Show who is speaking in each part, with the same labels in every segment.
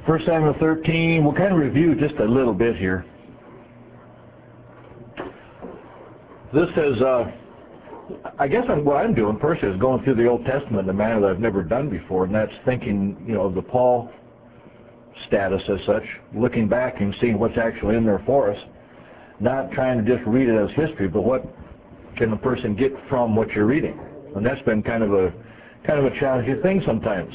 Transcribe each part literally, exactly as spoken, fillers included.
Speaker 1: First Samuel thirteen, we'll kind of review just a little bit here. This is, uh, I guess I'm, what I'm doing personally is going through the Old Testament in a manner that I've never done before, and that's thinking, you know, of the Paul status as such, looking back and seeing what's actually in there for us, not trying to just read it as history, but what can a person get from what you're reading. And that's been kind of a kind of a challenging thing sometimes.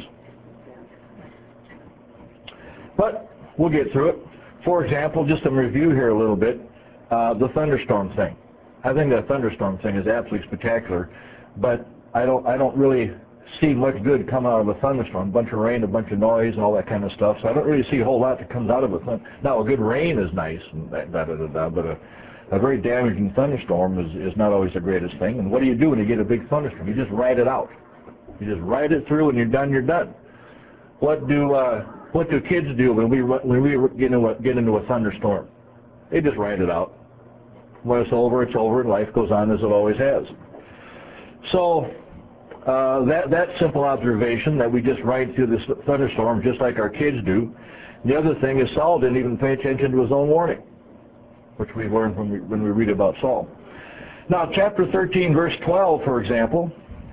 Speaker 1: But we'll get through it. For example, just some review here a little bit, uh, the thunderstorm thing. I think that thunderstorm thing is absolutely spectacular, but I don't I don't really see much good come out of a thunderstorm. A bunch of rain, a bunch of noise, and all that kind of stuff. So I don't really see a whole lot that comes out of a thunderstorm. Now, a good rain is nice, and that, da, da, da, da, but a, a very damaging thunderstorm is, is not always the greatest thing. And what do you do when you get a big thunderstorm? You just ride it out. You just ride it through, and you're done. You're done. What do uh, what do kids do when we when we get into a, get into a thunderstorm? They just ride it out. When it's over, it's over, and life goes on as it always has. So uh, that that simple observation that we just ride through this thunderstorm just like our kids do. The other thing is Saul didn't even pay attention to his own warning, which we learned when we, when we read about Saul. Now, chapter thirteen, verse twelve, for example,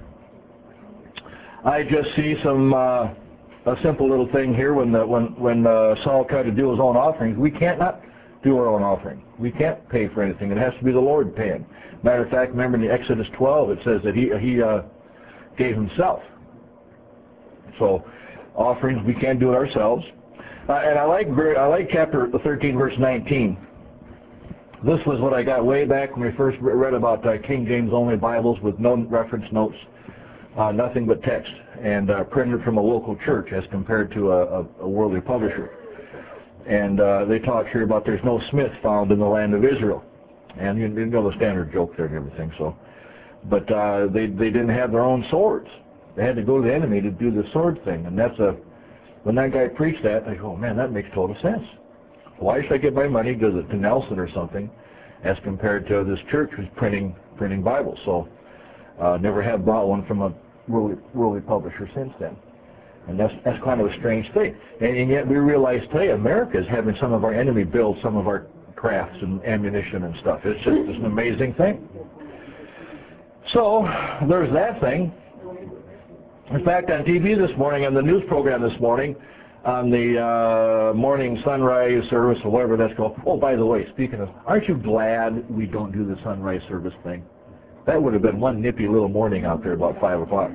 Speaker 1: I just see some uh, a simple little thing here when the, when when uh, Saul tried to do his own offerings. We can't not do our own offering. We can't pay for anything. It has to be the Lord paying. Matter of fact, remember in the Exodus twelve, it says that he he uh, gave himself. So offerings, we can't do it ourselves. Uh, and I like I like chapter thirteen, verse nineteen. This was what I got way back when we first read about uh, King James only Bibles with no reference notes, uh, nothing but text, and uh, printed from a local church as compared to a, a, a worldly publisher. And uh, they talk here about there's no smith found in the land of Israel, and you, you know the standard joke there and everything. So, but uh, they they didn't have their own swords. They had to go to the enemy to do the sword thing, and that's a when that guy preached that, I go, man, that makes total sense. Why should I give my money to the, to Nelson or something, as compared to this church who's printing printing Bibles? So, uh, never have bought one from a worldly, worldly publisher since then. And that's, that's kind of a strange thing. And, and yet we realize today America is having some of our enemy build some of our crafts and ammunition and stuff. It's just it's an amazing thing. So there's that thing. In fact, on T V this morning, on the news program this morning, on the uh, morning sunrise service or whatever that's called. Oh, by the way, speaking of, aren't you glad we don't do the sunrise service thing? That would have been one nippy little morning out there about five o'clock.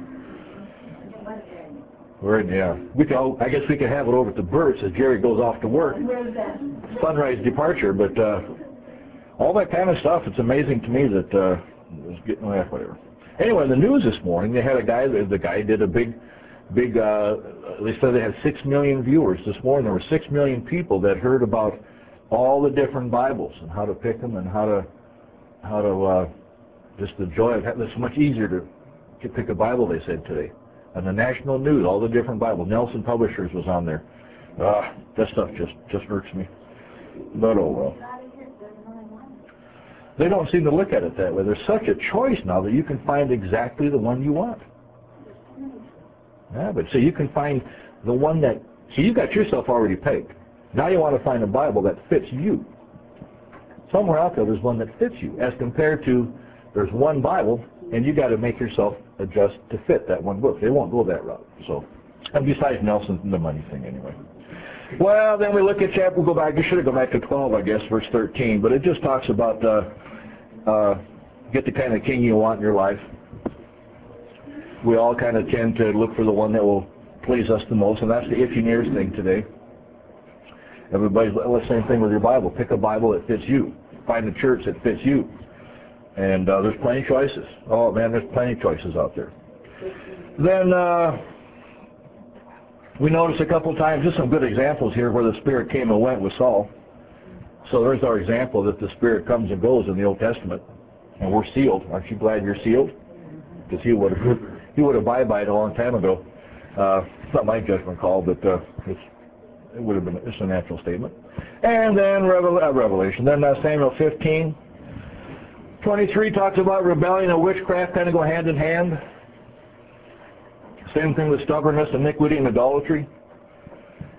Speaker 1: Right, yeah. We could, I guess we could have it over at the Burt's as Jerry goes off to work. Sunrise departure, but uh, all that kind of stuff, it's amazing to me that uh, it's getting, well, whatever. Anyway, in the news this morning, they had a guy, the guy did a big, big, uh, they said they had six million viewers this morning. There were six million people that heard about all the different Bibles and how to pick them and how to, how to, uh, just the joy of having, it's much easier to, to pick a Bible, they said today. On the national news, all the different Bibles. Nelson Publishers was on there. Uh, that stuff just, just irks me. But oh well. They don't seem to look at it that way. There's such a choice now that you can find exactly the one you want. Yeah, but so you can find the one that, so you got yourself already pegged. Now you want to find a Bible that fits you. Somewhere out there, there's one that fits you, as compared to there's one Bible, and you got to make yourself adjust to fit that one book. They won't go that route. So, and besides Nelson, the money thing anyway. Well, then we look at chapter. We'll go back. You should have gone back to twelve, I guess, verse thirteen. But it just talks about uh, uh, get the kind of king you want in your life. We all kind of tend to look for the one that will please us the most, and that's the itching ears thing today. Everybody's well, the same thing with your Bible. Pick a Bible that fits you. Find a church that fits you. And uh, there's plenty of choices. Oh, man, there's plenty of choices out there. Then uh, we notice a couple times, just some good examples here where the Spirit came and went with Saul. So there's our example that the Spirit comes and goes in the Old Testament. And we're sealed. Aren't you glad you're sealed? Because he would have he would have bye-byed a long time ago. Uh, it's not my judgment call, but uh, it's, it would have been it's a natural statement. And then Revel, uh, Revelation. Then uh, Samuel fifteen. twenty-three talks about rebellion and witchcraft kind of go hand in hand. Same thing with stubbornness, iniquity, and idolatry.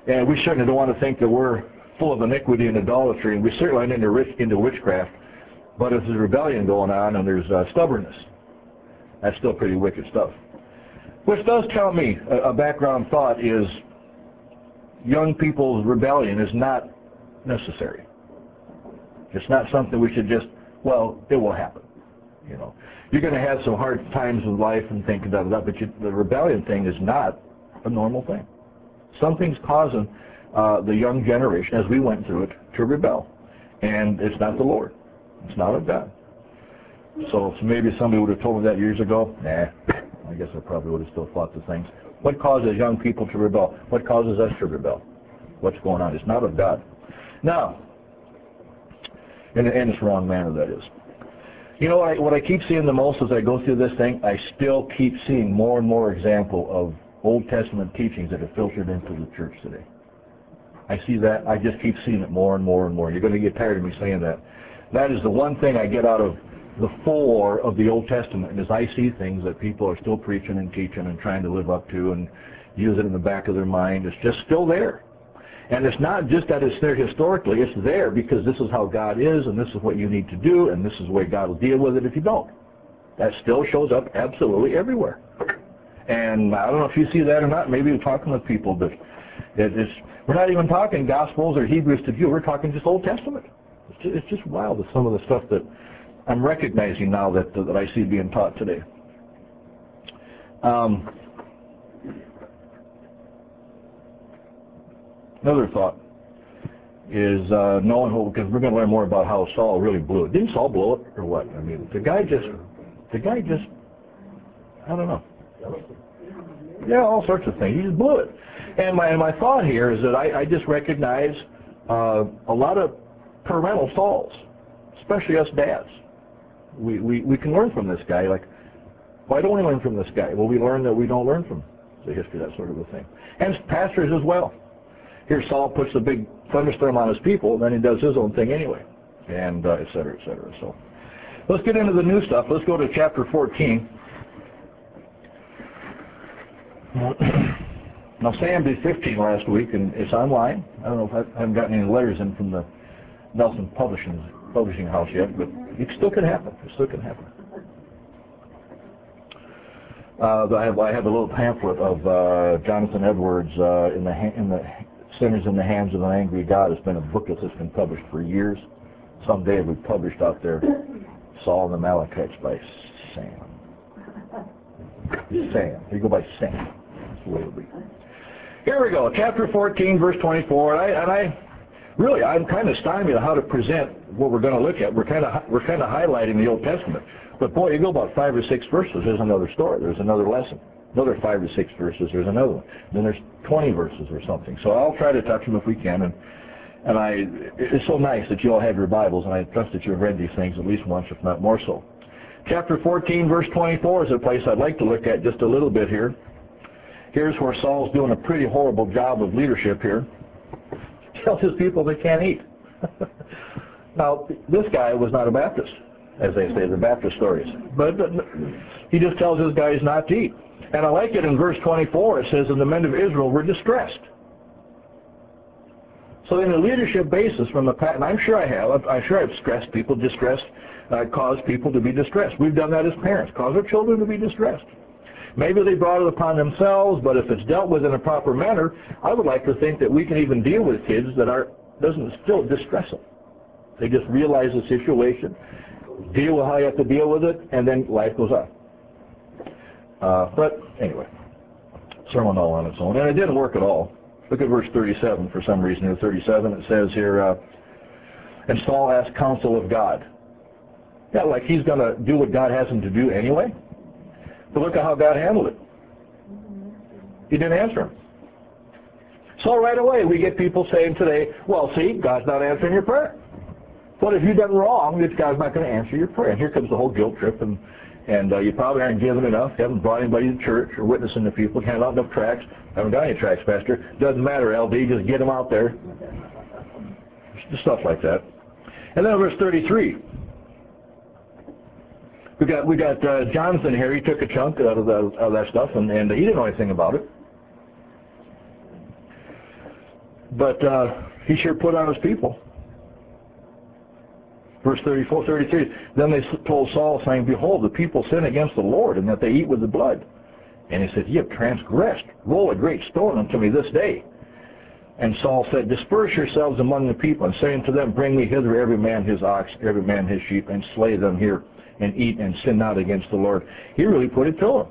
Speaker 1: And we certainly don't want to think that we're full of iniquity and idolatry, and we certainly aren't into, rich, into witchcraft. But if there's rebellion going on and there's uh, stubbornness, that's still pretty wicked stuff. Which does tell me, a, a background thought is, young people's rebellion is not necessary. It's not something we should just, well, it will happen. You know, you're going to have some hard times in life and think about that, but you, the rebellion thing is not a normal thing. Something's causing uh, the young generation, as we went through it, to rebel. And it's not the Lord. It's not of God. So, so maybe somebody would have told me that years ago. Nah, I guess I probably would have still thought the things. What causes young people to rebel? What causes us to rebel? What's going on? It's not of God. Now, in, in its wrong manner, that is. You know what I, what I keep seeing the most as I go through this thing? I still keep seeing more and more example of Old Testament teachings that have filtered into the church today. I see that. I just keep seeing it more and more and more. You're going to get tired of me saying that. That is the one thing I get out of the fore of the Old Testament, is I see things that people are still preaching and teaching and trying to live up to and use it in the back of their mind. It's just still there. And it's not just that it's there historically. It's there because this is how God is, and this is what you need to do, and this is the way God will deal with it if you don't. That still shows up absolutely everywhere. And I don't know if you see that or not. Maybe you're talking with people, but it, it's, we're not even talking Gospels or Hebrews to Jew. We're talking just Old Testament. It's just, it's just wild with some of the stuff that I'm recognizing now that, that I see being taught today. Um, another thought is uh, knowing who, because we're going to learn more about how Saul really blew it. Didn't Saul blow it or what? I mean, the guy just, the guy just, I don't know. Yeah, all sorts of things. He just blew it. And my, and my thought here is that I, I just recognize uh, a lot of parental Sauls, especially us dads. We, we, we can learn from this guy. Like, why don't we learn from this guy? Well, we learn that we don't learn from the history, that sort of a thing. And pastors as well. Here Saul puts a big thunderstorm on his people, and then he does his own thing anyway, and uh, et cetera, et cetera. So let's get into the new stuff. Let's go to chapter fourteen. Now, Sam did fifteen last week, and it's online. I don't know if I, I haven't gotten any letters in from the Nelson Publishing Publishing House yet, but it still can happen. It still can happen. Uh, I have I have a little pamphlet of uh, Jonathan Edwards uh, in the in the Sinners in the Hands of an Angry God. It's been a booklet that's been published for years. Someday it'll be published out there. Saul and the Amalekites by Sam. Sam. You go by Sam. That's the way it'll be. Here we go. Chapter fourteen, verse twenty-four. And I, and I really, I'm kind of stymied on how to present what we're going to look at. We're kind of we're kind of highlighting the Old Testament. But boy, you go about five or six verses, there's another story. There's another lesson. Another five or six verses, there's another one. Then there's twenty verses or something. So I'll try to touch them if we can. And and I, it's so nice that you all have your Bibles, and I trust that you've read these things at least once, if not more so. Chapter fourteen, verse twenty-four is a place I'd like to look at just a little bit here. Here's where Saul's doing a pretty horrible job of leadership here. He tells his people they can't eat. Now, this guy was not a Baptist, as they say, the Baptist stories. But he just tells his guys not to eat. And I like it in verse twenty-four. It says, and the men of Israel were distressed. So in a leadership basis from the past, and I'm sure I have, I'm sure I've stressed people, distressed, uh, caused people to be distressed. We've done that as parents, cause our children to be distressed. Maybe they brought it upon themselves, but if it's dealt with in a proper manner, I would like to think that we can even deal with kids that are doesn't still distress them. They just realize the situation, deal with how you have to deal with it, and then life goes on. Uh, but anyway, sermon all on its own, and it didn't work at all. Look at verse thirty-seven for some reason. In thirty-seven it says here, uh, and Saul asked counsel of God. Yeah, like he's going to do what God has him to do anyway. But look at how God handled it. He didn't answer him. So right away we get people saying today, well, see, God's not answering your prayer. What if you've done wrong that God's not going to answer your prayer? And here comes the whole guilt trip, and, and uh, you probably aren't giving enough. You haven't brought anybody to church or witnessing to people. You haven't got enough tracts. Haven't got any tracts, Pastor. Doesn't matter, L D. Just get them out there. Just stuff like that. And then verse thirty-three. We got we got uh, Jonathan here. He took a chunk out of, the, out of that stuff, and, and he didn't know anything about it. But uh, he sure put on his people. Verse thirty-four, thirty-three, then they told Saul, saying, behold, the people sin against the Lord, and that they eat with the blood. And he said, ye have transgressed. Roll a great stone unto me this day. And Saul said, disperse yourselves among the people, and say unto them, bring me hither every man his ox, every man his sheep, and slay them here, and eat, and sin not against the Lord. He really put it to them.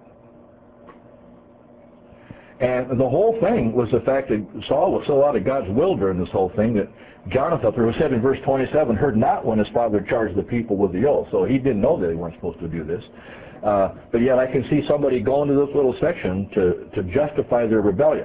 Speaker 1: And the whole thing was the fact that Saul was so out of God's will during this whole thing that Jonathan, it was said in verse twenty-seven, heard not when his father charged the people with the oath. So he didn't know that they weren't supposed to do this. Uh, but yet I can see somebody going to this little section to, to justify their rebellion.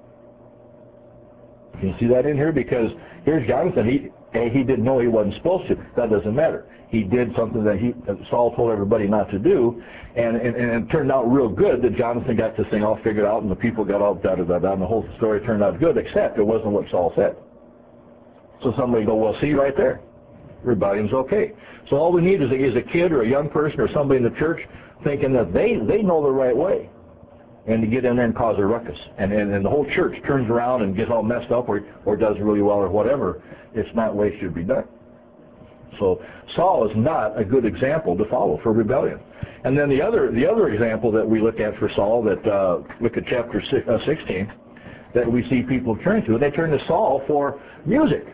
Speaker 1: Can you see that in here? Because here's Jonathan. He he didn't know he wasn't supposed to. That doesn't matter. He did something that he that Saul told everybody not to do, and, and, and it turned out real good that Jonathan got this thing all figured out, and the people got all da-da-da-da, and the whole story turned out good, except it wasn't what Saul said. So somebody go, well, see right there. Rebellion's okay. So all we need is a, is a kid or a young person or somebody in the church thinking that they, they know the right way, and to get in there and cause a ruckus. And, and, and the whole church turns around and gets all messed up or, or does really well or whatever. It's not the way it should be done. So Saul is not a good example to follow for rebellion. And then the other the other example that we look at for Saul, that uh, look at chapter sixteen, that we see people turn to, and they turn to Saul for music.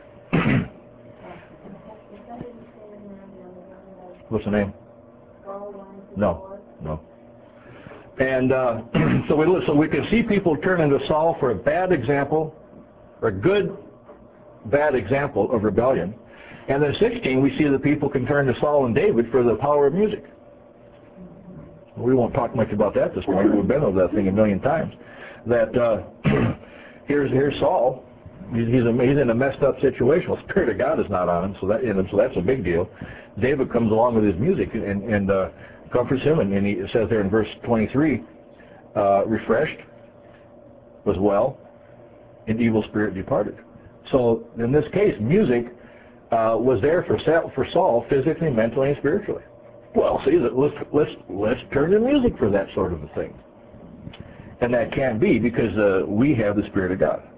Speaker 1: What's the name? No, no. And uh, so we so we can see people turning to Saul for a bad example, or a good bad example of rebellion. And then sixteen, we see that people can turn to Saul and David for the power of music. We won't talk much about that this morning. We've been over that thing a million times. That uh, here's here's Saul. He's he's, a, he's in a messed up situation. Well, the Spirit of God is not on him, so that and so that's a big deal. David comes along with his music and and uh, comforts him, and, and he it says there in verse twenty-three, uh, refreshed, was well, and evil spirit departed. So in this case, music Uh, was there for for Saul physically, mentally, and spiritually. Well, see, let's let's let's turn to music for that sort of a thing, and that can't be because uh, we have the Spirit of God.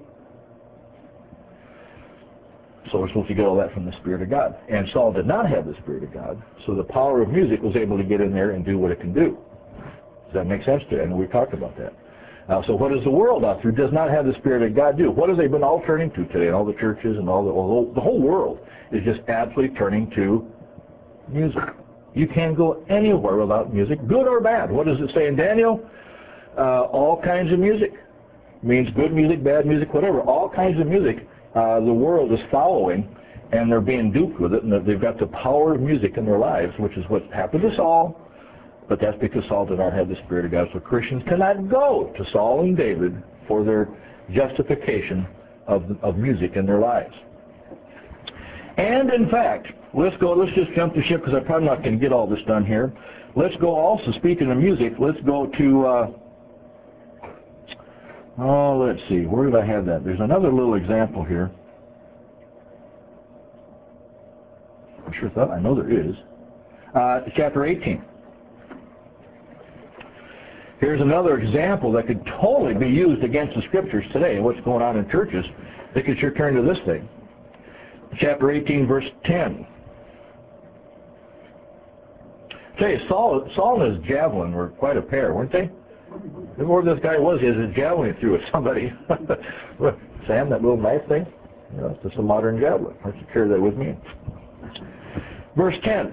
Speaker 1: So we're supposed to get all that from the Spirit of God, and Saul did not have the Spirit of God, so the power of music was able to get in there and do what it can do. Does that make sense to you? And we talked about that. Uh, so what does the world out there does not have the Spirit of God do? What have they been all turning to today? And all the churches and all the, all the, the whole world is just absolutely turning to music. You can't go anywhere without music, good or bad. What does it say in Daniel? Uh, all kinds of music. Means good music, bad music, whatever. All kinds of music uh, the world is following, and they're being duped with it, and they've got the power of music in their lives, which is what happened to Saul. But that's because Saul did not have the Spirit of God. So Christians cannot go to Saul and David for their justification of, of music in their lives. And in fact, let's go, let's just jump the ship because I'm probably not going to get all this done here. Let's go also, speaking of music, let's go to, uh, oh, let's see, where did I have that? There's another little example here. I sure thought, I know there is. Uh, chapter eighteen. Here's another example that could totally be used against the Scriptures today and what's going on in churches. They could sure turn to this thing. Chapter eighteen, verse ten. Tell you, Saul, Saul and his javelin were quite a pair, weren't they? Whoever this guy was, he has his javelin threw at somebody. Sam, that little knife thing? You know, it's just a modern javelin. I should carry that with me. Verse ten.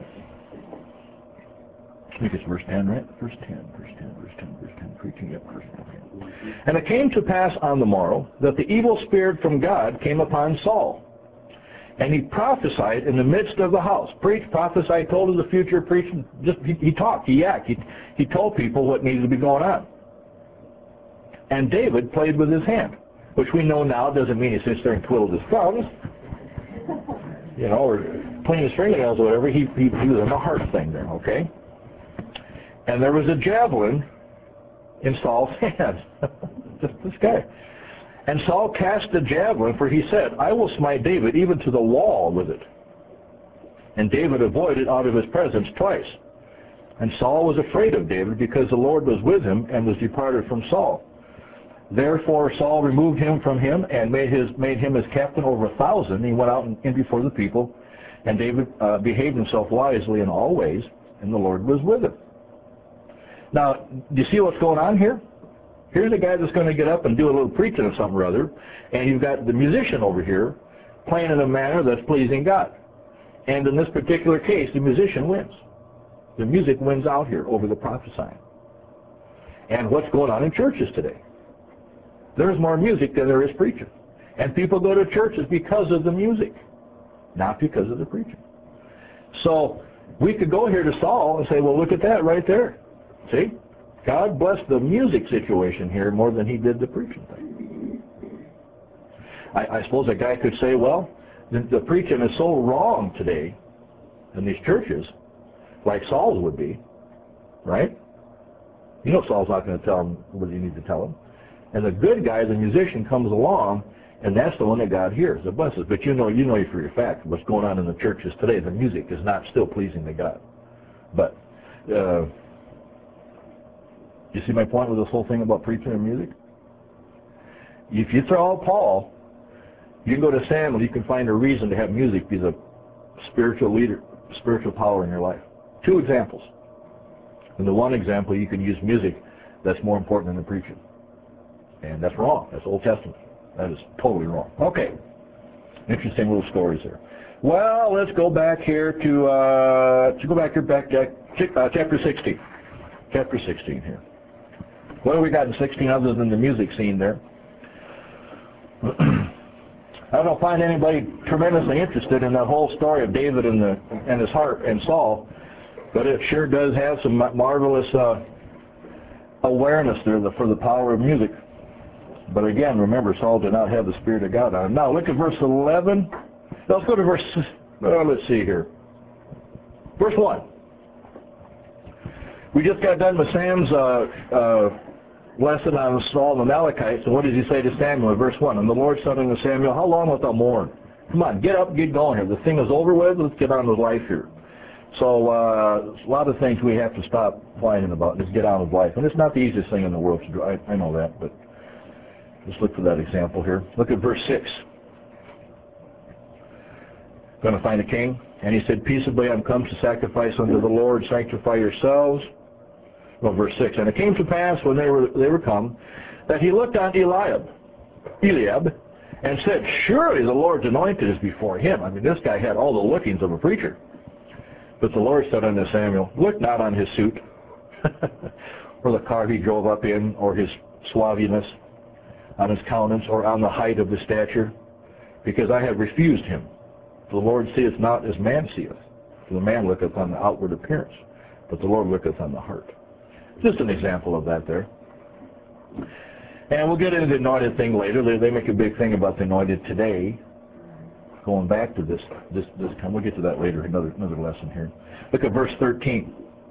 Speaker 1: I think it's verse ten, right? Verse ten, verse ten, verse ten, verse ten, preaching, yep, verse ten. And it came to pass on the morrow that the evil spirit from God came upon Saul. And he prophesied in the midst of the house. Preached, prophesied, told of the future, preached, just he, he talked, he acted. He, he told people what needed to be going on. And David played with his hand, which we know now doesn't mean he sits there and twiddles his thumbs, you know, or clean his fingernails or whatever. He, he, he was in the heart thing there, okay? And there was a javelin in Saul's hand. Just this guy. And Saul cast the javelin, for he said, I will smite David even to the wall with it. And David avoided out of his presence twice. And Saul was afraid of David because the Lord was with him and was departed from Saul. Therefore Saul removed him from him and made his made him his captain over a thousand. He went out and in before the people, and David uh, behaved himself wisely in all ways, and the Lord was with him. Now, do you see what's going on here? Here's a guy that's going to get up and do a little preaching of something or other, and you've got the musician over here playing in a manner that's pleasing God. And in this particular case, the musician wins. The music wins out here over the prophesying. And what's going on in churches today? There's more music than there is preaching. And people go to churches because of the music, not because of the preaching. So we could go here to Saul and say, well, look at that right there. See? God blessed the music situation here more than he did the preaching thing. I, I suppose a guy could say, well, the, the preaching is so wrong today in these churches, like Saul's would be, right? You know Saul's not going to tell him what you need to tell him. And the good guy, the musician, comes along, and that's the one that God hears, that blesses. But you know, you know for your fact what's going on in the churches today. The music is not still pleasing to God. But uh, you see my point with this whole thing about preaching and music? If you throw out Paul, you can go to Samuel, you can find a reason to have music be the spiritual leader, spiritual power in your life. Two examples. In the one example, you can use music that's more important than the preaching. And that's wrong. That's Old Testament. That is totally wrong. Okay. Interesting little stories there. Well, let's go back here to, uh, to go back here, back to uh, chapter sixteen. Chapter sixteen here. What do we got in sixteen other than the music scene there? I don't find anybody tremendously interested in that whole story of David and, the, and his heart and Saul, but it sure does have some marvelous uh, awareness there for the power of music. But again, remember, Saul did not have the Spirit of God on him. Now, look at verse eleven. Let's go to verse, uh, let's see here. Verse one. We just got done with Sam's uh, uh, lesson on Saul and the Amalekites, and what does he say to Samuel in verse one? And the Lord said unto Samuel, how long wilt thou mourn? Come on, get up, get going here. The thing is over with. Let's get on with life here. So uh, a lot of things we have to stop whining about and just get on with life. And it's not the easiest thing in the world to do. I, I know that, but let's look for that example here. Look at verse six. Going to find a king. And he said, peaceably I'm come to sacrifice unto the Lord. Sanctify yourselves. Well, verse six. And it came to pass when they were they were come, that he looked on Eliab, Eliab, and said, surely the Lord's anointed is before him. I mean, this guy had all the lookings of a preacher. But the Lord said unto Samuel, look not on his suit, or the car he drove up in, or his suaviness, on his countenance, or on the height of the stature, because I have refused him. The Lord seeth not as man seeth. For the man looketh on the outward appearance, but the Lord looketh on the heart. Just an example of that there. And we'll get into the anointed thing later. They, they make a big thing about the anointed today. Going back to this, this, this time. We'll get to that later, another, another lesson here. Look at verse thirteen.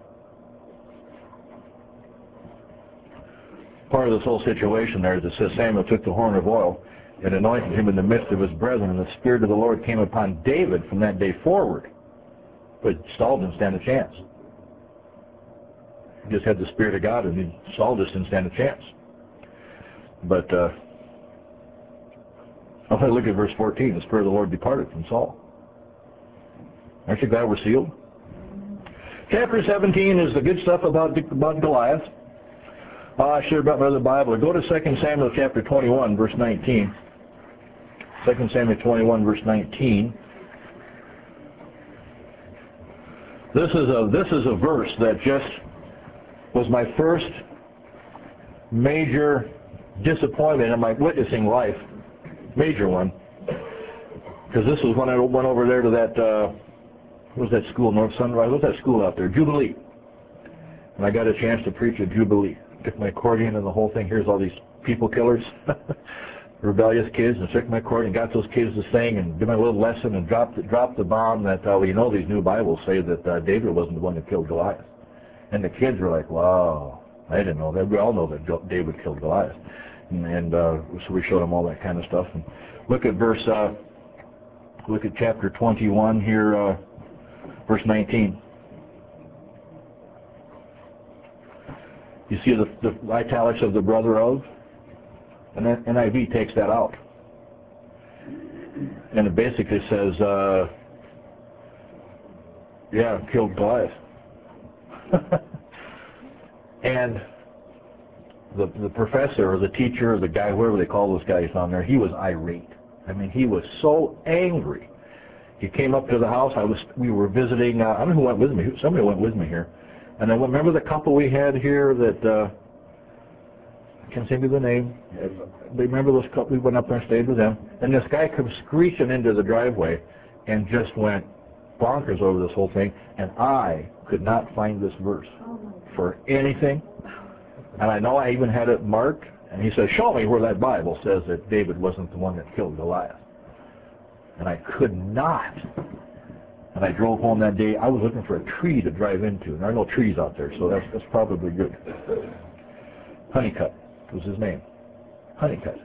Speaker 1: Part of this whole situation there is it says Samuel took the horn of oil and anointed him in the midst of his brethren, and the Spirit of the Lord came upon David from that day forward. But Saul didn't stand a chance. He just had the Spirit of God, and he, Saul just didn't stand a chance. But uh, I'm going to look at verse fourteen. The Spirit of the Lord departed from Saul. Aren't you glad we're sealed? Chapter seventeen is the good stuff about, about Goliath. Oh, I should have brought my other Bible. Go to Second Samuel chapter twenty-one, verse nineteen. Second Samuel twenty-one, verse nineteen. This is a this is a verse that just was my first major disappointment in my witnessing life, major one. Because this was when I went over there to that, uh, what was that school, North Sunrise? What was that school out there? Jubilee. And I got a chance to preach at Jubilee. Took my accordion and the whole thing. Here's all these people killers, rebellious kids, and took my accordion, got those kids to sing, and did my little lesson, and dropped dropped the bomb that uh, well, you know, these new Bibles say that uh, David wasn't the one that killed Goliath, and the kids were like, "Wow, I didn't know that." We all know that David killed Goliath, and, and uh, so we showed them all that kind of stuff. And look at verse, uh, look at chapter twenty-one here, uh, verse nineteen. You see the, the italics of the brother of? And then N I V takes that out. And it basically says, uh, yeah, killed Goliath. And the, the professor or the teacher or the guy, whoever they call those guys on there, he was irate. I mean, he was so angry. He came up to the house. I was, we were visiting, uh, I don't know who went with me. Somebody went with me here. And I remember the couple we had here that, uh, I can't think of the name. Remember those couple, we went up there and stayed with them. And this guy comes screeching into the driveway and just went bonkers over this whole thing. And I could not find this verse for anything. And I know I even had it marked. And he said, show me where that Bible says that David wasn't the one that killed Goliath. And I could not. And I drove home that day. I was looking for a tree to drive into. And there are no trees out there, so that's, that's probably good. Honeycutt was his name. Honeycutt.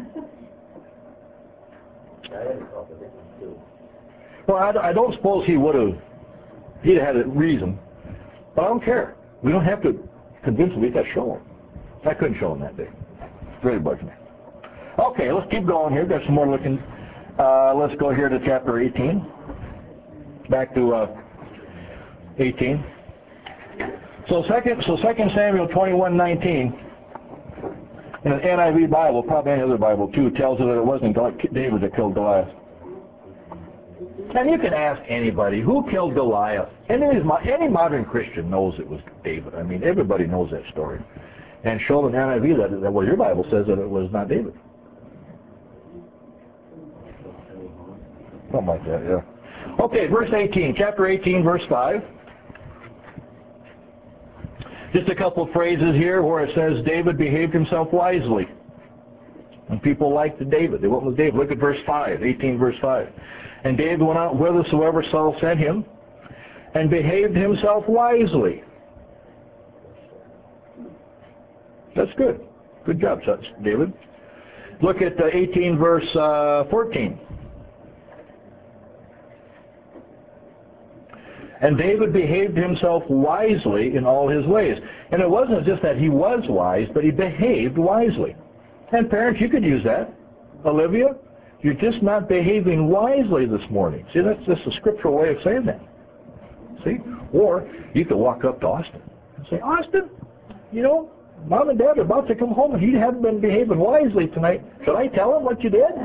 Speaker 1: Well, I, I don't suppose he would have, he'd have had a reason. But I don't care. We don't have to convince him. We got to show him. I couldn't show him that day. It really bugged me. Okay, let's keep going here. Got some more looking. Uh, let's go here to chapter eighteen. Back to uh, eighteen. So second, so Second Samuel twenty-one nineteen. In an N I V Bible, probably any other Bible too, tells us that it wasn't David that killed Goliath. And you can ask anybody, who killed Goliath? Any, any modern Christian knows it was David. I mean, everybody knows that story. And show them N I V that, that well, your Bible says that it was not David. Something like that, yeah. Okay, verse eighteen, chapter eighteen, verse five. Just a couple of phrases here where it says David behaved himself wisely. And people liked David. They went with David. Look at verse five, eighteen, verse five. And David went out whithersoever Saul sent him, and behaved himself wisely. That's good. Good job, David. Look at uh, eighteen, verse uh, fourteen. And David behaved himself wisely in all his ways. And it wasn't just that he was wise, but he behaved wisely. And parents, you could use that. Olivia, you're just not behaving wisely this morning. See, that's just a scriptural way of saying that. See? Or you could walk up to Austin and say, Austin, you know, Mom and Dad are about to come home and you haven't been behaving wisely tonight. Should I tell them what you did?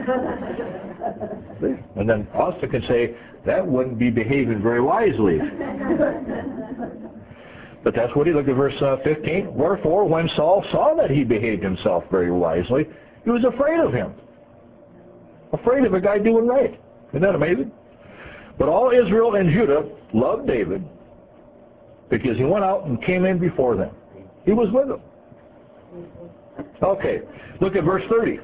Speaker 1: And then Austin can say, that wouldn't be behaving very wisely. But that's what he looked at verse uh, fifteen. Wherefore, when Saul saw that he behaved himself very wisely, he was afraid of him. Afraid of a guy doing right. Isn't that amazing? But all Israel and Judah loved David because he went out and came in before them. He was with them. Okay, look at verse thirty.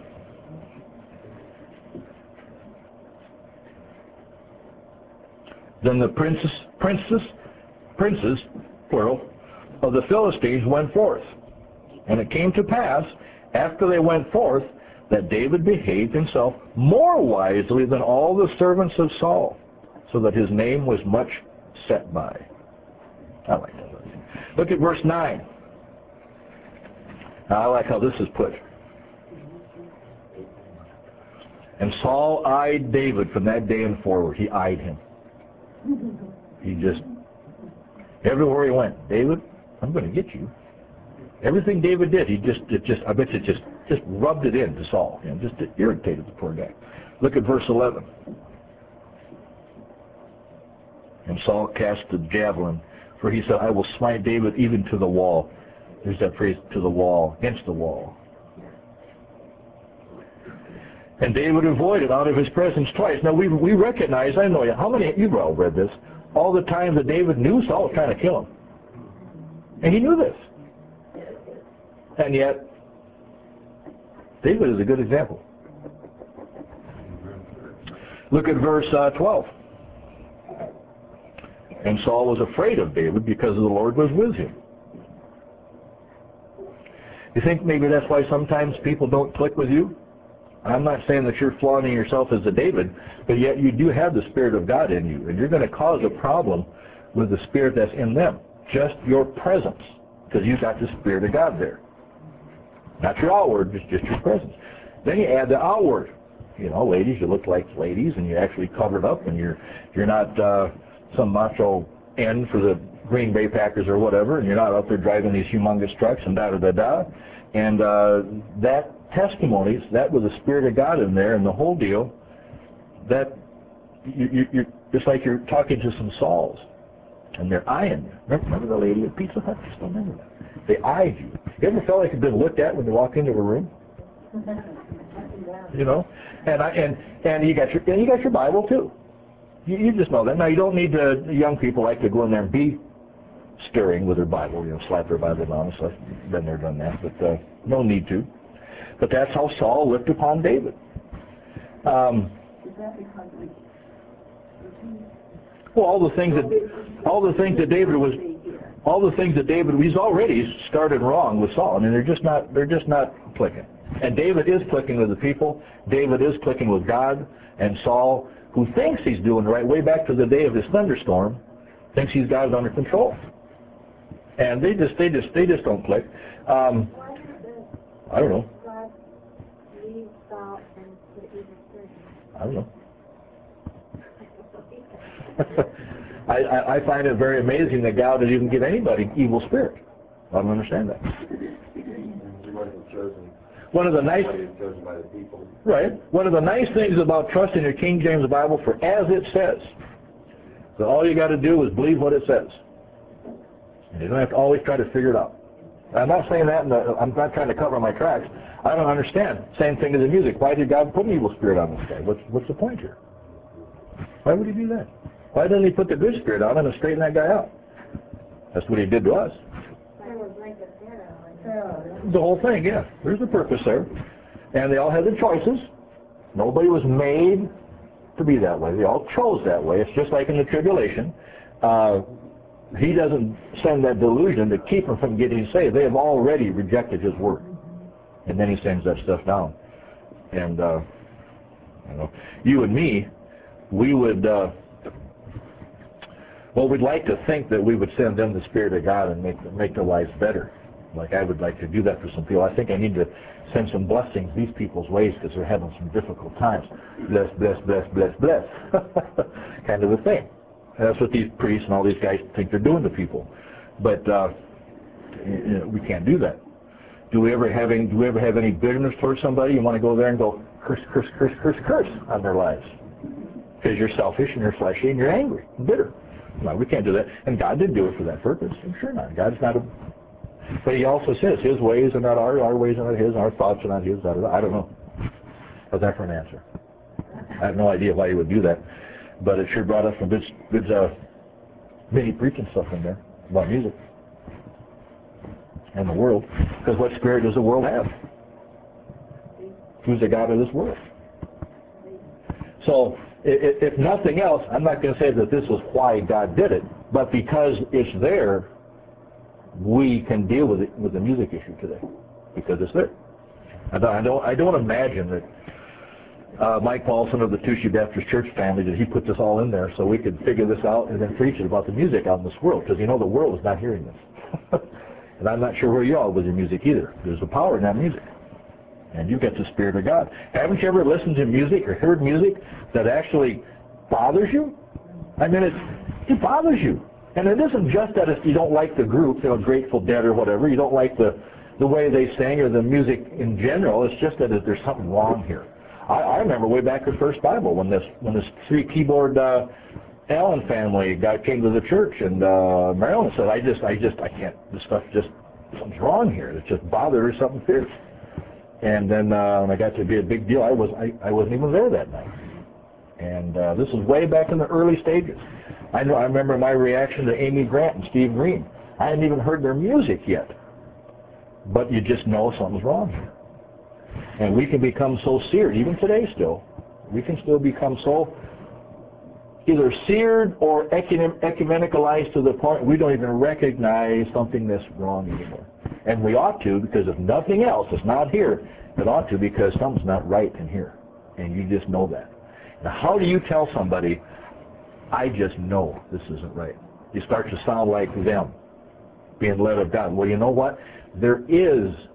Speaker 1: Then the princes, princes, princes, plural, of the Philistines went forth. And it came to pass, after they went forth, that David behaved himself more wisely than all the servants of Saul, so that his name was much set by. I like that. Look at verse nine. Now, I like how this is put. And Saul eyed David from that day and forward. He eyed him. He just, everywhere he went, David, I'm going to get you. Everything David did, he just, it just, I bet you just, just rubbed it into Saul. You know, just irritated the poor guy. Look at verse eleven. And Saul cast the javelin, for he said, I will smite David even to the wall. There's that phrase, to the wall, against the wall. And David avoided out of his presence twice. Now we we recognize, I know you, how many, you've all read this, all the times that David knew Saul was trying to kill him. And he knew this. And yet, David is a good example. Look at verse uh, twelve. And Saul was afraid of David because the Lord was with him. You think maybe that's why sometimes people don't click with you? I'm not saying that you're flaunting yourself as a David, but yet you do have the Spirit of God in you, and you're going to cause a problem with the Spirit that's in them. Just your presence, because you've got the Spirit of God there. Not your outward, just, just your presence. Then you add the outward. You know, ladies, you look like ladies, and you're actually covered up, and you're you're not uh, some macho end for the Green Bay Packers or whatever, and you're not out there driving these humongous trucks and da-da-da-da. And uh, that testimonies, that was the Spirit of God in there, and the whole deal, that you, you, you're just like you're talking to some Sauls, and they're eyeing you. Remember, remember the lady at Pizza Hut? I still remember that. They eyed you. You ever felt like you've been looked at when you walk into a room? You know, and I and and you got your and you got your Bible too. You, you just know that. Now you don't need to. Young people like to go in there and be stirring with their Bible. You know, slap their Bible down. So I've been there, done that. But uh, no need to. But that's how Saul looked upon David. Um, well, all the things that all the things that David was. All the things that David, he's already started wrong with Saul. I mean, they're just not, they're just not clicking. And David is clicking with the people. David is clicking with God. And Saul, who thinks he's doing right, way back to the day of his thunderstorm, thinks he's got it under control. And they just, they just, they just don't click. Um, I don't know. I don't know. I, I, I find it very amazing that God would even give anybody evil spirit. I don't understand that. One of the nice, right? One of the nice things about trusting your King James Bible for as it says, that all you got to do is believe what it says. And you don't have to always try to figure it out. I'm not saying that. In the, I'm not trying to cover my tracks. I don't understand. Same thing as in music. Why did God put an evil spirit on this guy? What's what's the point here? Why would He do that? Why didn't He put the good spirit on him and straighten that guy out? That's what He did to us. The whole thing, yeah. There's a purpose there. And they all had their choices. Nobody was made to be that way. They all chose that way. It's just like in the tribulation. Uh, he doesn't send that delusion to keep them from getting saved. They have already rejected His word. And then He sends that stuff down. And, uh, you know, you and me, we would... Uh, Well, we'd like to think that we would send them the Spirit of God and make make their lives better. Like I would like to do that for some people. I think I need to send some blessings these people's ways because they're having some difficult times. Bless, bless, bless, bless, bless. Kind of a thing. And that's what these priests and all these guys think they're doing to people. But uh, you know, we can't do that. Do we ever have any? Do we ever have any bitterness towards somebody? You want to go there and go curse, curse, curse, curse, curse on their lives because you're selfish and you're fleshy and you're angry and bitter. No, we can't do that. And God didn't do it for that purpose. I'm sure not. God's not a... But He also says His ways are not ours, our ways are not His, our thoughts are not His. I don't know. I don't know. How's that for an answer? I have no idea why He would do that. But it sure brought us some good, good uh, mini preaching stuff in there about music and the world. Because what spirit does the world have? Who's the God of this world? So... if nothing else, I'm not going to say that this is why God did it, but because it's there, we can deal with it with the music issue today, because it's there. I don't, I don't, I don't imagine that uh, Mike Paulson of the Touchy Baptist Church family, that he put this all in there so we could figure this out and then preach it about the music out in this world, because you know the world is not hearing this. And I'm not sure where you are with your music either. There's a power in that music. And you get the Spirit of God. Haven't you ever listened to music or heard music that actually bothers you? I mean, it, it bothers you. And it isn't just that it's, you don't like the group, you know, Grateful Dead or whatever. You don't like the, the way they sing or the music in general. It's just that there's something wrong here. I, I remember way back at First Bible when this when this three keyboard uh, Allen family guy came to the church, and uh, Marilyn said, "I just, I just, I can't. This stuff just something's wrong here. It just bothered her something fierce." And then uh, when I got to be a big deal, I, was, I, I wasn't even there that night. And uh, this was way back in the early stages. I know. I remember my reaction to Amy Grant and Steve Green. I hadn't even heard their music yet. But you just know something's wrong here. And we can become so seared, even today still. We can still become so either seared or ecumenicalized to the point we don't even recognize something that's wrong anymore. And we ought to, because if nothing else, it's not here, it ought to, because something's not right in here. And you just know that. Now, how do you tell somebody, I just know this isn't right? You start to sound like them, being led of God. Well, you know what? There is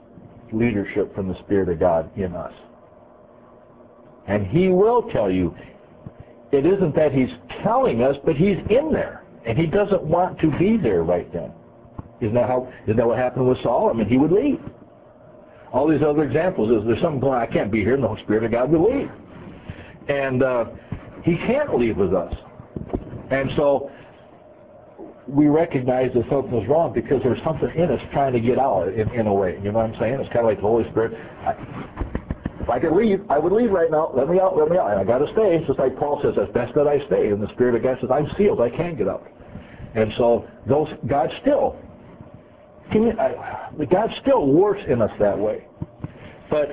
Speaker 1: leadership from the Spirit of God in us. And He will tell you. It isn't that He's telling us, but He's in there. And He doesn't want to be there right then. Isn't that how? Isn't that what happened with Saul? I mean, he would leave. All these other examples is there's something going on, I can't be here, and the Spirit of God would leave. And uh, He can't leave with us. And so we recognize that something is wrong because there's something in us trying to get out in, in a way. You know what I'm saying? It's kind of like the Holy Spirit. I, if I could leave, I would leave right now. Let me out, let me out. And I got to stay. It's just like Paul says, it's best that I stay. And the Spirit of God says, I'm sealed. I can't get out. And so those God still, God still works in us that way. But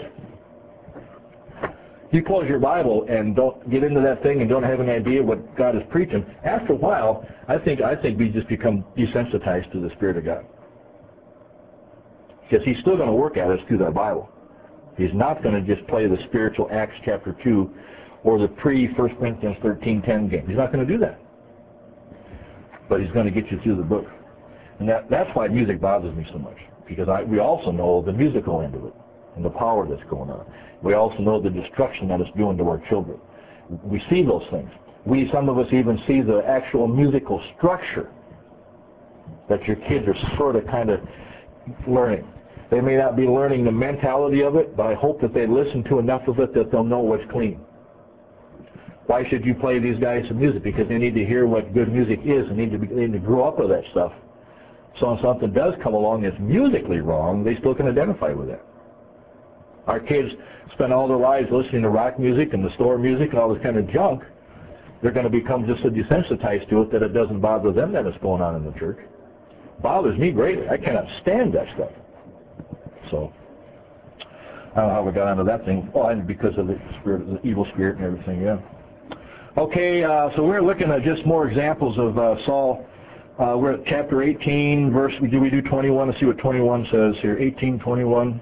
Speaker 1: you close your Bible and don't get into that thing and don't have any idea what God is preaching. After a while, I think I think we just become desensitized to the Spirit of God. Because He's still going to work at us through that Bible. He's not going to just play the spiritual Acts chapter two or the pre-First Corinthians thirteen ten game. He's not going to do that. But He's going to get you through the book. And that, that's why music bothers me so much. Because I, we also know the musical end of it and the power that's going on. We also know the destruction that it's doing to our children. We see those things. We, some of us even see the actual musical structure that your kids are sort of kind of learning. They may not be learning the mentality of it, but I hope that they listen to enough of it that they'll know what's clean. Why should you play these guys some music? Because they need to hear what good music is and need to, be, they need to grow up with that stuff. So if something does come along that's musically wrong, they still can identify with that. Our kids spend all their lives listening to rock music and the store music and all this kind of junk. They're going to become just so desensitized to it that it doesn't bother them that it's going on in the church. It bothers me greatly. I cannot stand that stuff. So, I don't know how we got onto that thing. Oh, and because of the spirit, the evil spirit and everything, yeah. Okay, uh, so we're looking at just more examples of uh, Saul. Uh, we're at chapter eighteen, verse, do we do twenty-one? Let's see what twenty-one says here. eighteen twenty-one.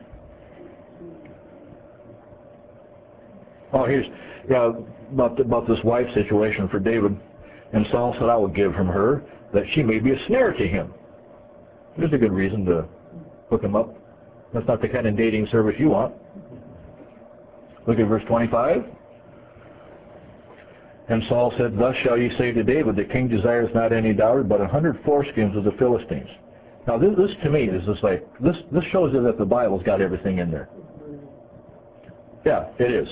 Speaker 1: Oh, here's yeah, about, the, about this wife situation for David. And Saul said, I will give him her, that she may be a snare to him. There's a good reason to hook him up. That's not the kind of dating service you want. Look at verse twenty-five. And Saul said, thus shall ye say to David, the king desires not any dowry, but a hundred foreskins of the Philistines. Now this, this to me is just like, this, this shows you that the Bible's got everything in there. Yeah, it is.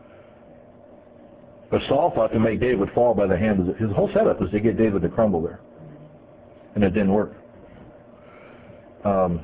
Speaker 1: But Saul thought to make David fall by the hand of the, his whole setup was to get David to crumble there. And it didn't work. Um,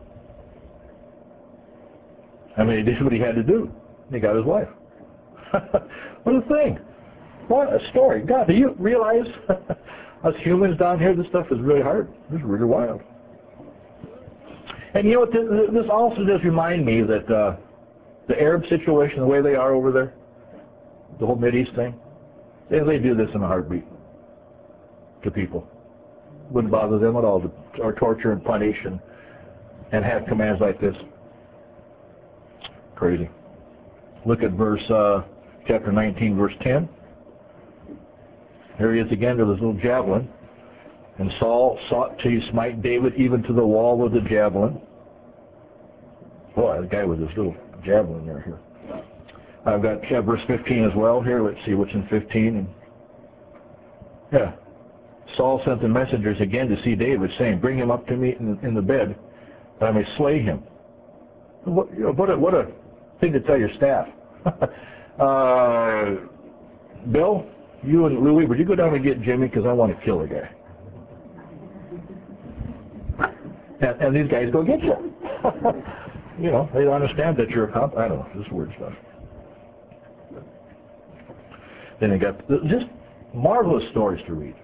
Speaker 1: I mean, he did what he had to do. He got his wife. What a thing. What a story. God, do you realize us humans down here, this stuff is really hard. This is really wild. And you know what, this also does remind me that uh, the Arab situation, the way they are over there, the whole Mideast thing, they, they do this in a heartbeat to people. Wouldn't bother them at all to or torture and punish and, and have commands like this. Crazy. Look at verse, uh, chapter nineteen, verse ten. Here he is again with his little javelin. And Saul sought to smite David even to the wall with the javelin. Boy, the guy with his little javelin there here. I've got uh, verse fifteen as well here. Let's see what's in fifteen. And yeah. Saul sent the messengers again to see David, saying, bring him up to me in, in the bed, that I may slay him. What, you know, what, a, what a thing to tell your staff. uh, Bill, you and Louie, would you go down and get Jimmy, because I want to kill the guy. And, and these guys go get you. You know, they don't understand that you're a comp. I don't know, this weird stuff. Then they got just marvelous stories to read.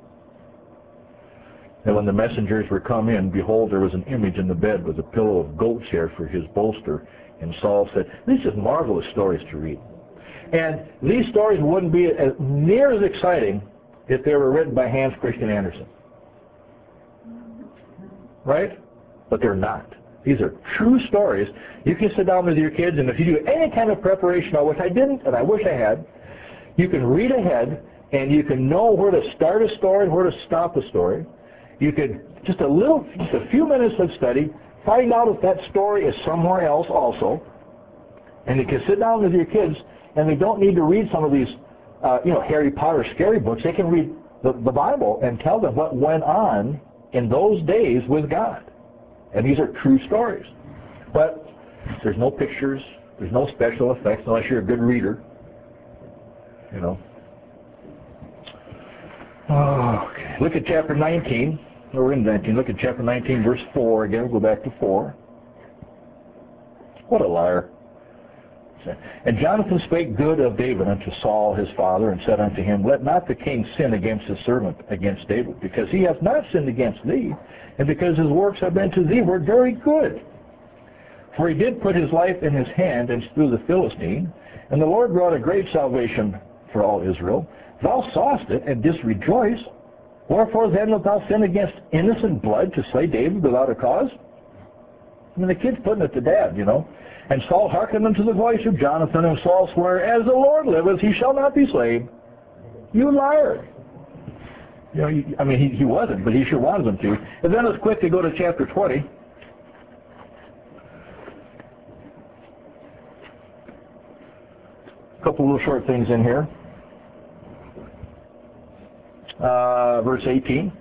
Speaker 1: And when the messengers were come in, behold, there was an image in the bed with a pillow of goat's hair for his bolster. And Saul said, these are just marvelous stories to read. And these stories wouldn't be as, near as exciting if they were written by Hans Christian Andersen. Right? But they're not. These are true stories. You can sit down with your kids, and if you do any kind of preparation, which I didn't, and I wish I had, you can read ahead, and you can know where to start a story and where to stop a story. You could, just a little, just a few minutes of study, Find out if that story is somewhere else also. And you can sit down with your kids, and they don't need to read some of these, uh, you know, Harry Potter scary books. They can read the, the Bible and tell them what went on in those days with God. And these are true stories. But there's no pictures, there's no special effects unless you're a good reader. You know. Okay. Look at chapter nineteen. We're in nineteen. Look at chapter nineteen, verse four again. We'll go back to four. What a liar. And Jonathan spake good of David unto Saul his father, and said unto him, Let not the king sin against his servant, against David, because he hath not sinned against thee, and because his works have been to thee were very good. For he did put his life in his hand, and slew the Philistine, and the Lord wrought a great salvation for all Israel. Thou sawest it, and didst rejoice. Wherefore then wilt thou sin against innocent blood to slay David without a cause? I mean, the kid's putting it to dad, you know. And Saul hearkened unto the voice of Jonathan, and Saul sware, As the Lord liveth, he shall not be slain. You liar. You know, he, I mean, he, he wasn't, but he sure wanted them to. And then let's quickly go to chapter twenty. A couple little short things in here. Uh, verse eighteen.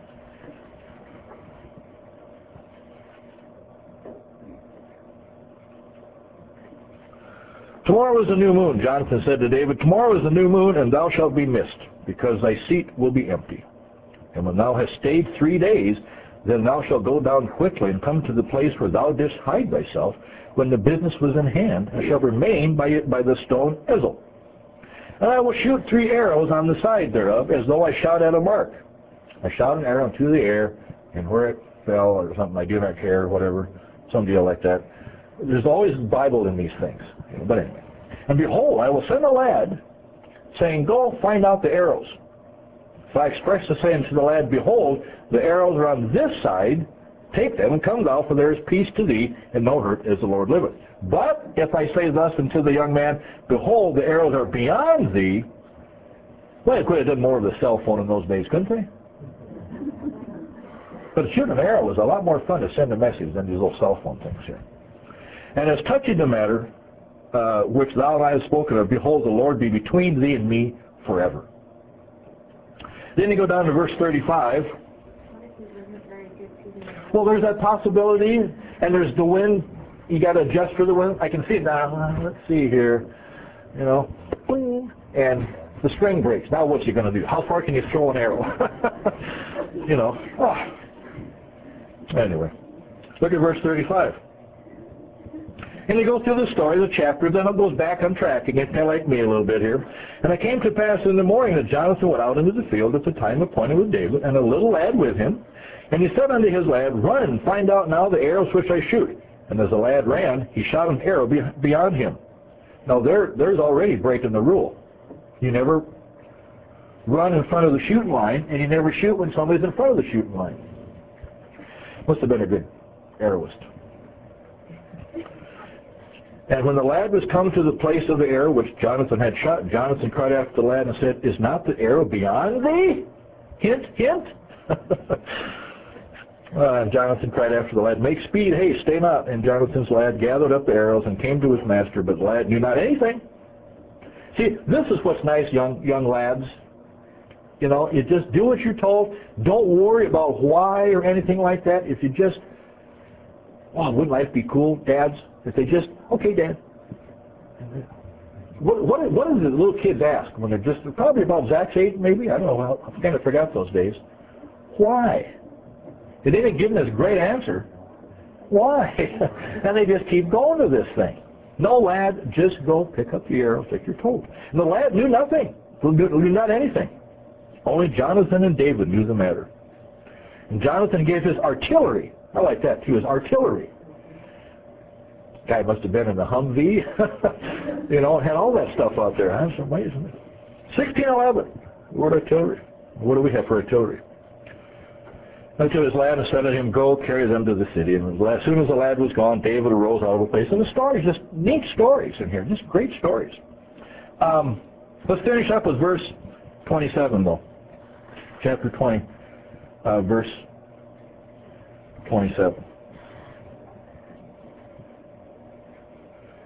Speaker 1: Tomorrow is the new moon. Jonathan said to David, Tomorrow is the new moon, and thou shalt be missed, because thy seat will be empty. And when thou hast stayed three days, then thou shalt go down quickly, and come to the place where thou didst hide thyself, when the business was in hand, and shalt remain by it by the stone Ezel. And I will shoot three arrows on the side thereof, as though I shot at a mark. I shot an arrow into the air, and where it fell, or something, I do not care, whatever, some deal like that. There's always Bible in these things. But anyway. And behold, I will send a lad, saying, Go, find out the arrows. If I express to say unto the lad, Behold, the arrows are on this side, take them, and come thou, for there is peace to thee, and no hurt, as the Lord liveth. But if I say thus unto the young man, Behold, the arrows are beyond thee, well, they could have done more of the cell phone in those days, couldn't they? But shooting an arrow is a lot more fun to send a message than these little cell phone things here. And as touching the matter, uh, which thou and I have spoken of, behold, the Lord be between thee and me forever. Then you go down to verse thirty-five. Well, there's that possibility, and there's the wind. You got to adjust for the wind. I can see it now. Let's see here. You know, and the string breaks. Now what's he going to do? How far can you throw an arrow? You know. Oh. Anyway, look at verse thirty-five. And he goes through the story, the chapter, then it goes back on track again, kind of like me a little bit here. And it came to pass in the morning that Jonathan went out into the field at the time appointed with David, and a little lad with him. And he said unto his lad, Run, find out now the arrows which I shoot. And as the lad ran, he shot an arrow be beyond him. Now there, there's already breaking the rule. You never run in front of the shooting line, and you never shoot when somebody's in front of the shooting line. Must have been a good arrowist. And when the lad was come to the place of the arrow which Jonathan had shot, Jonathan cried after the lad and said, Is not the arrow beyond thee? Hint, hint. uh, and Jonathan cried after the lad, Make speed, haste, stay not. And Jonathan's lad gathered up the arrows and came to his master, but the lad knew not anything. See, this is what's nice, young young lads. You know, you just do what you're told. Don't worry about why or anything like that. If you just, oh, wouldn't life be cool, dads? If they just, okay, Dad. What, what, what do the little kids ask when they're just, probably about Zach's age, maybe? I don't know. I kind of forgot those days. Why? And they didn't give them this great answer. Why? And they just keep going to this thing. No, lad, just go pick up the arrows that you're told. And the lad knew nothing. Knew not anything. Only Jonathan and David knew the matter. And Jonathan gave his artillery. I like that. He was artillery. Guy must have been in the Humvee, you know, had all that stuff out there. That's amazing. sixteen eleven, word artillery. What do we have for artillery? Until his lad said to him, Go, carry them to the city. And as soon as the lad was gone, David arose out of the place. And the stories, just neat stories in here, just great stories. Um, let's finish up with verse twenty-seven, though. Chapter twenty, uh, verse twenty-seven.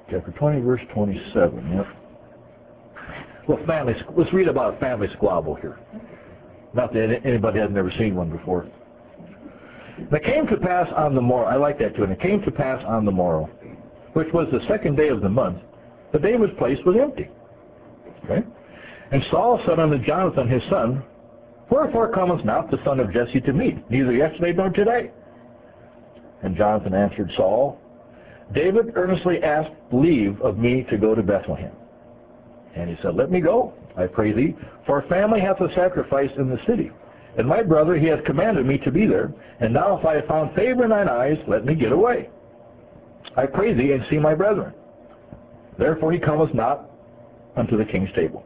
Speaker 1: Chapter twenty, verse twenty-seven. Yep. Well, family. Let's read about a family squabble here. Not that anybody had never seen one before. And it came to pass on the morrow. I like that too. And it came to pass on the morrow, which was the second day of the month, that David's place was empty. Okay. And Saul said unto Jonathan his son, Wherefore cometh not the son of Jesse to meet, neither yesterday nor today? And Jonathan answered Saul, David earnestly asked leave of me to go to Bethlehem. And he said, Let me go, I pray thee, for a family hath a sacrifice in the city. And my brother, he hath commanded me to be there. And now if I have found favor in thine eyes, let me get away. I pray thee, and see my brethren. Therefore he cometh not unto the king's table.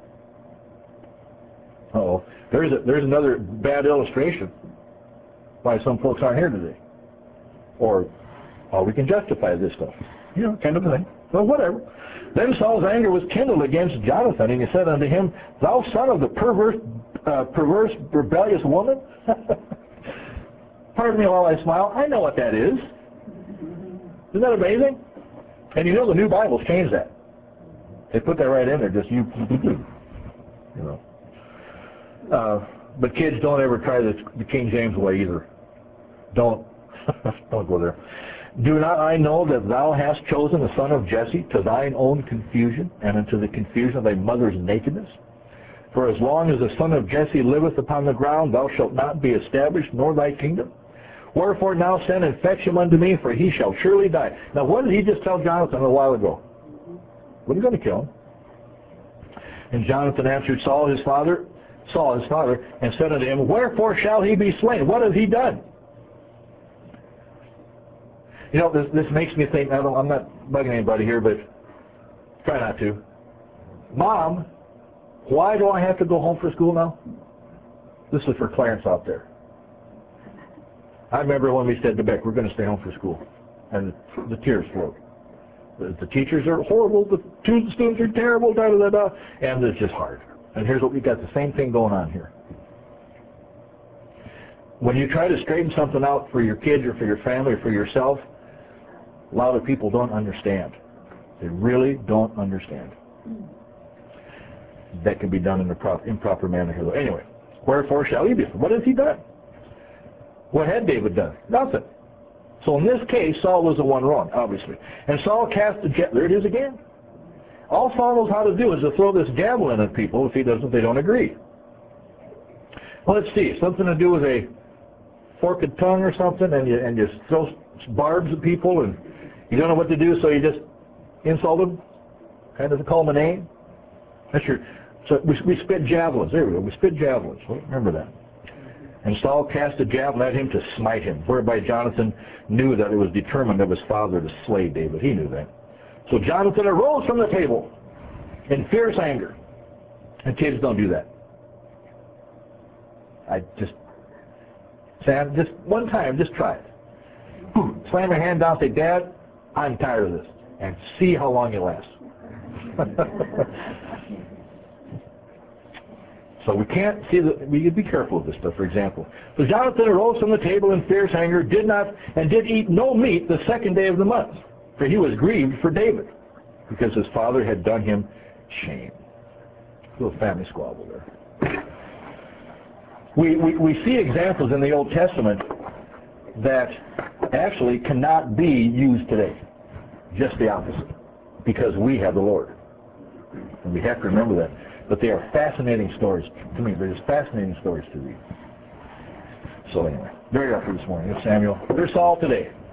Speaker 1: Uh-oh. There's, a, there's another bad illustration why some folks aren't here today. Or how we can justify this stuff. You know, kind of a thing. Well, whatever. Then Saul's anger was kindled against Jonathan, and he said unto him, Thou son of the perverse, uh, perverse, rebellious woman? Pardon me while I smile. I know what that is. Isn't that amazing? And you know the New Bible's changed that. They put that right in there, just you, you know. Uh, but kids, don't ever try the, the King James way either. Don't. Don't go there. Do not I know that thou hast chosen the son of Jesse to thine own confusion, and unto the confusion of thy mother's nakedness? For as long as the son of Jesse liveth upon the ground, thou shalt not be established, nor thy kingdom. Wherefore now send and fetch him unto me, for he shall surely die. Now what did he just tell Jonathan a while ago? Well, he's going to kill him. And Jonathan answered Saul his father, Saul his father, and said unto him, Wherefore shall he be slain? What has he done? You know, this, this makes me think, I don't, I'm not bugging anybody here, but try not to. Mom, why do I have to go home for school now? This is for Clarence out there. I remember when we said to Beck, we're going to stay home for school. And the, the tears flowed. The, the teachers are horrible, the students are terrible, da da da da, and it's just hard. And here's what we got, the same thing going on here. When you try to straighten something out for your kids or for your family or for yourself, a lot of people don't understand. They really don't understand. That can be done in a prop, improper manner here. Anyway, wherefore shall he be? What has he done? What had David done? Nothing. So in this case, Saul was the one wrong, obviously. And Saul cast the javelin. There it is again. All Saul knows how to do is to throw this javelin at people. If he doesn't, they don't agree. Well, let's see. Something to do with a forked tongue or something, and you and you throw barbs at people, and you don't know what to do, so you just insult them, kind of call them a name. That's your. So we, we spit javelins. There we go. We spit javelins. Well, remember that. And Saul cast a javelin at him to smite him, whereby Jonathan knew that it was determined of his father to slay David. He knew that. So Jonathan arose from the table in fierce anger. And kids, don't do that. I just, Sam, just one time, just try it. Slam your hand down, say, Dad, I'm tired of this. And see how long it lasts. So we can't see that, we be careful of this stuff, for example. So Jonathan arose from the table in fierce anger, did not, and did eat no meat the second day of the month. For he was grieved for David, because his father had done him shame. A little family squabble there. We, we, we see examples in the Old Testament that actually cannot be used today. Just the opposite. Because we have the Lord. And we have to remember that. But they are fascinating stories to me. They're just fascinating stories to read. So anyway, very up for this morning. There's Samuel. There's Saul today.